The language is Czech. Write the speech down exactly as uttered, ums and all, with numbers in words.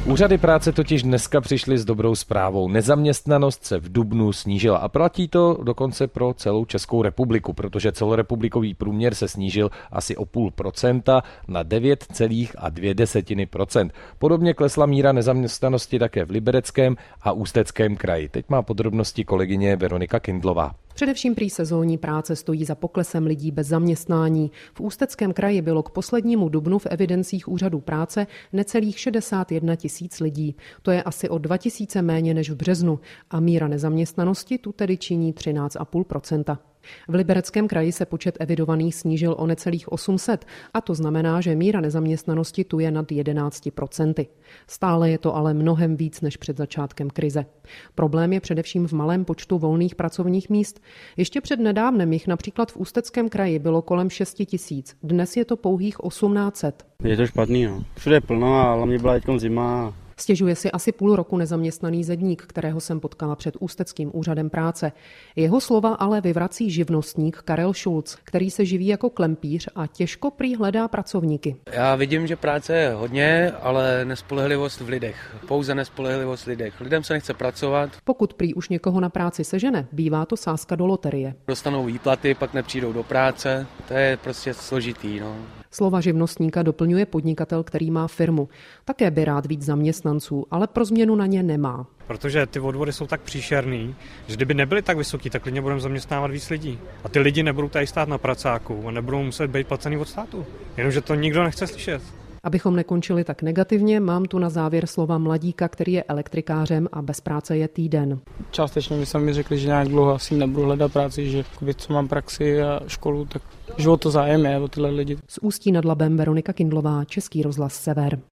Úřady práce totiž dneska přišly s dobrou zprávou. Nezaměstnanost se v dubnu snížila a platí to dokonce pro celou Českou republiku, protože celorepublikový průměr se snížil asi o půl procenta na devět celá dvě desetiny procent. Podobně klesla míra nezaměstnanosti také v Libereckém a Ústeckém kraji. Teď má podrobnosti kolegyně Veronika Kindlová. Především prý sezónní práce stojí za poklesem lidí bez zaměstnání. V Ústeckém kraji bylo k poslednímu dubnu v evidencích úřadů práce necelých šedesát jedna tisíc lidí. To je asi o dva tisíce méně než v březnu a míra nezaměstnanosti tu tedy činí třináct celá pět procenta. V Libereckém kraji se počet evidovaných snížil o necelých osm set a to znamená, že míra nezaměstnanosti tu je nad jedenáct procent. Stále je to ale mnohem víc než před začátkem krize. Problém je především v malém počtu volných pracovních míst. Ještě před nedávnem jich například v Ústeckém kraji bylo kolem šest tisíc. Dnes je to pouhých osmnáct set. Je to špatný, no. Všude je plno a hlavně byla teďkom zima. Stěžuje si asi půl roku nezaměstnaný zedník, kterého jsem potkala před Ústeckým úřadem práce. Jeho slova ale vyvrací živnostník Karel Šulc, který se živí jako klempíř a těžko prý hledá pracovníky. Já vidím, že práce je hodně, ale nespolehlivost v lidech. Pouze nespolehlivost v lidech. Lidem se nechce pracovat. Pokud prý už někoho na práci sežene, bývá to sázka do loterie. Dostanou výplaty, pak nepřijdou do práce. To je prostě složitý, no. Slova živnostníka doplňuje podnikatel, který má firmu. Také by rád víc zaměstnanců, ale pro změnu na ně nemá. Protože ty odvody jsou tak příšerný, že kdyby nebyly tak vysoký, tak klidně budeme zaměstnávat víc lidí. A ty lidi nebudou tady stát na pracáku a nebudou muset být placený od státu. Jenomže to nikdo nechce slyšet. Abychom nekončili tak negativně, mám tu na závěr slova mladíka, který je elektrikářem a bez práce je týden. Částečně mi sami řekli, že nějak dlouho asi nebudu hledat práci, že co mám praxi a školu, tak že o to zájem je, o tyhle lidi. Z Ústí nad Labem Veronika Kindlová, Český rozhlas Sever.